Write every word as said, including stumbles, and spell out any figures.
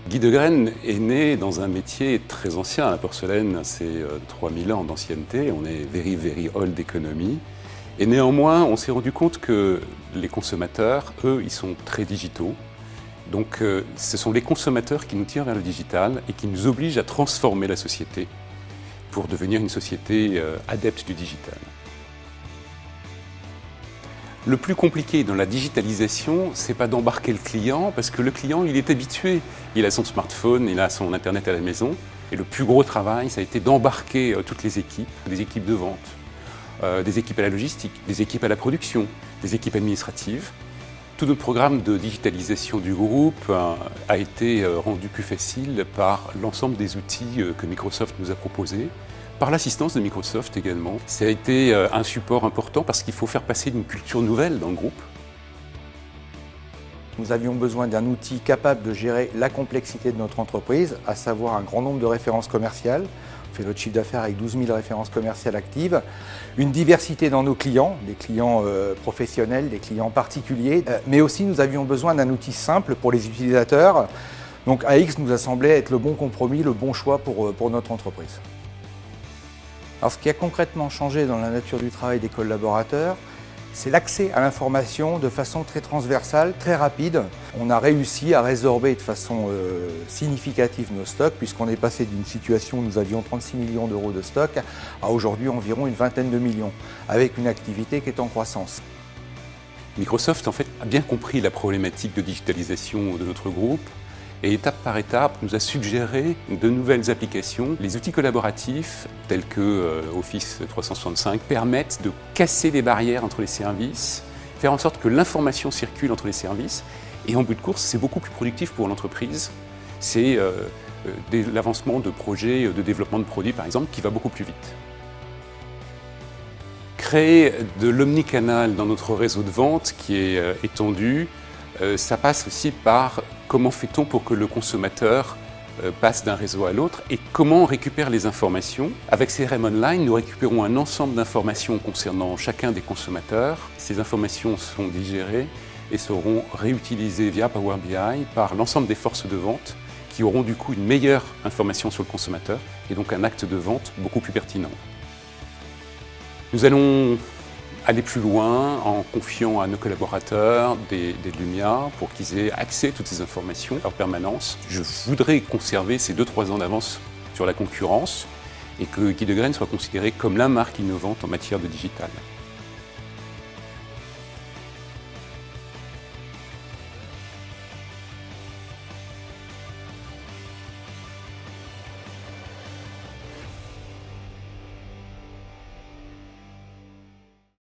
Guy Degrenne est né dans un métier très ancien. La porcelaine, c'est euh, trois mille ans d'ancienneté. On est very, very old economy. Et néanmoins, on s'est rendu compte que les consommateurs, eux, ils sont très digitaux. Donc, euh, ce sont les consommateurs qui nous tirent vers le digital et qui nous obligent à transformer la société pour devenir une société euh, adepte du digital. Le plus compliqué dans la digitalisation, c'est pas d'embarquer le client, parce que le client, il est habitué. Il a son smartphone, il a son Internet à la maison. Et le plus gros travail, ça a été d'embarquer euh, toutes les équipes, des équipes de vente, euh, des équipes à la logistique, des équipes à la production, des équipes administratives. Tout notre programme de digitalisation du groupe euh, a été euh, rendu plus facile par l'ensemble des outils euh, que Microsoft nous a proposés. Par l'assistance de Microsoft également. Ça a été un support important parce qu'il faut faire passer une culture nouvelle dans le groupe. Nous avions besoin d'un outil capable de gérer la complexité de notre entreprise, à savoir un grand nombre de références commerciales. On fait notre chiffre d'affaires avec douze mille références commerciales actives. Une diversité dans nos clients, des clients euh, professionnels, des clients particuliers. Euh, mais aussi, nous avions besoin d'un outil simple pour les utilisateurs. Donc A X nous a semblé être le bon compromis, le bon choix pour, pour notre entreprise. Alors, ce qui a concrètement changé dans la nature du travail des collaborateurs, c'est l'accès à l'information de façon très transversale, très rapide. On a réussi à résorber de façon euh, significative nos stocks, puisqu'on est passé d'une situation où nous avions trente-six millions d'euros de stocks à aujourd'hui environ une vingtaine de millions, avec une activité qui est en croissance. Microsoft, en fait, a bien compris la problématique de digitalisation de notre groupe. Et étape par étape, nous a suggéré de nouvelles applications. Les outils collaboratifs, tels que euh, Office trois cent soixante-cinq, permettent de casser les barrières entre les services, faire en sorte que l'information circule entre les services. Et en bout de course, c'est beaucoup plus productif pour l'entreprise. C'est euh, euh, l'avancement de projets de développement de produits, par exemple, qui va beaucoup plus vite. Créer de l'omnicanal dans notre réseau de vente qui est euh, étendu, euh, ça passe aussi par comment fait-on pour que le consommateur euh, passe d'un réseau à l'autre et comment on récupère les informations. Avec C R M Online, nous récupérons un ensemble d'informations concernant chacun des consommateurs. Ces informations sont digérées et seront réutilisées via Power B I par l'ensemble des forces de vente qui auront du coup une meilleure information sur le consommateur et donc un acte de vente beaucoup plus pertinent. Nous allons aller plus loin en confiant à nos collaborateurs des, des Lumia pour qu'ils aient accès à toutes ces informations en permanence. Je voudrais conserver ces deux trois ans d'avance sur la concurrence et que Guy Degrenne soit considéré comme la marque innovante en matière de digital.